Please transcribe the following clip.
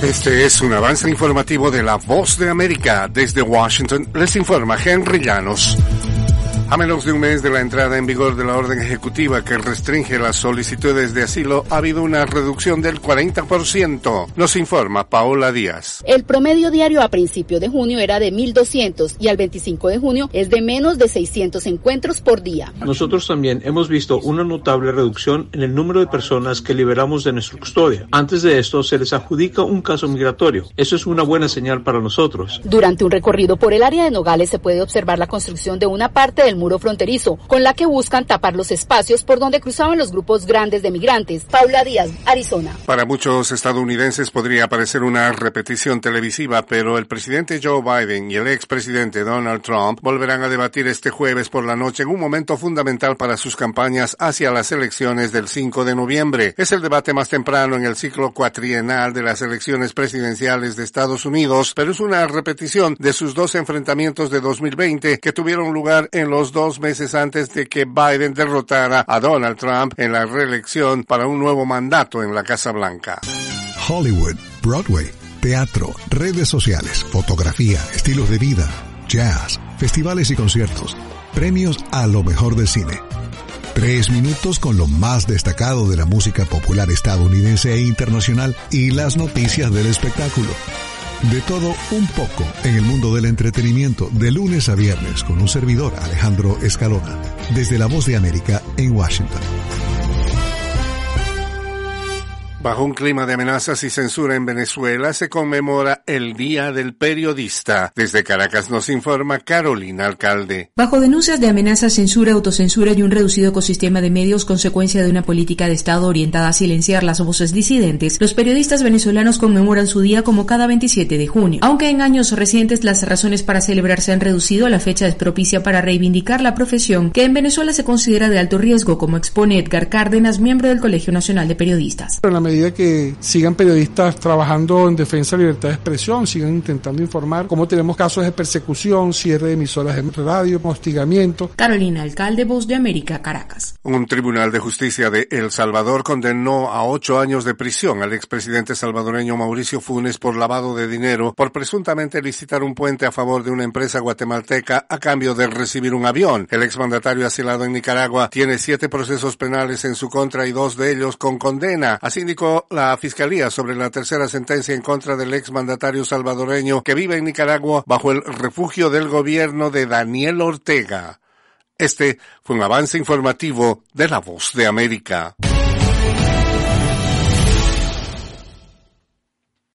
Este es un avance informativo de La Voz de América. Desde Washington les informa Henry Llanos. A menos de un mes de la entrada en vigor de la orden ejecutiva que restringe las solicitudes de asilo, ha habido una reducción del 40%, nos informa Paola Díaz. El promedio diario a principio de junio era de 1.200 y al 25 de junio es de menos de 600 encuentros por día. Nosotros también hemos visto una notable reducción en el número de personas que liberamos de nuestra custodia. Antes de esto se les adjudica un caso migratorio. Eso es una buena señal para nosotros. Durante un recorrido por el área de Nogales se puede observar la construcción de una parte del muro fronterizo, con la que buscan tapar los espacios por donde cruzaban los grupos grandes de migrantes. Paula Díaz, Arizona. Para muchos estadounidenses podría parecer una repetición televisiva, pero el presidente Joe Biden y el expresidente Donald Trump volverán a debatir este jueves por la noche en un momento fundamental para sus campañas hacia las elecciones del 5 de noviembre. Es el debate más temprano en el ciclo cuatrienal de las elecciones presidenciales de Estados Unidos, pero es una repetición de sus dos enfrentamientos de 2020 que tuvieron lugar en los 2 meses antes de que Biden derrotara a Donald Trump en la reelección para un nuevo mandato en la Casa Blanca. Hollywood, Broadway, teatro, redes sociales, fotografía, estilos de vida, jazz, festivales y conciertos, premios a lo mejor del cine. 3 minutos con lo más destacado de la música popular estadounidense e internacional y las noticias del espectáculo. De todo un poco en el mundo del entretenimiento, de lunes a viernes, con un servidor, Alejandro Escalona, desde La Voz de América en Washington. Bajo un clima de amenazas y censura en Venezuela, se conmemora el Día del Periodista. Desde Caracas nos informa Carolina Alcalde. Bajo denuncias de amenazas, censura, autocensura y un reducido ecosistema de medios, consecuencia de una política de Estado orientada a silenciar las voces disidentes, los periodistas venezolanos conmemoran su día como cada 27 de junio. Aunque en años recientes las razones para celebrar se han reducido, la fecha es propicia para reivindicar la profesión que en Venezuela se considera de alto riesgo, como expone Edgar Cárdenas, miembro del Colegio Nacional de Periodistas. En la medida que sigan periodistas trabajando en defensa de la libertad de expresión, sigan intentando informar, como tenemos casos de persecución, cierre de emisoras de radio, hostigamiento. Carolina Alcalde, Voz de América, Caracas. Un tribunal de justicia de El Salvador condenó a 8 años de prisión al expresidente salvadoreño Mauricio Funes por lavado de dinero por presuntamente licitar un puente a favor de una empresa guatemalteca a cambio de recibir un avión. El exmandatario asilado en Nicaragua tiene 7 procesos penales en su contra y 2 de ellos con condena. Así indicó la Fiscalía sobre la tercera sentencia en contra del exmandatario salvadoreño que vive en Nicaragua bajo el refugio del gobierno de Daniel Ortega. Este fue un avance informativo de La Voz de América.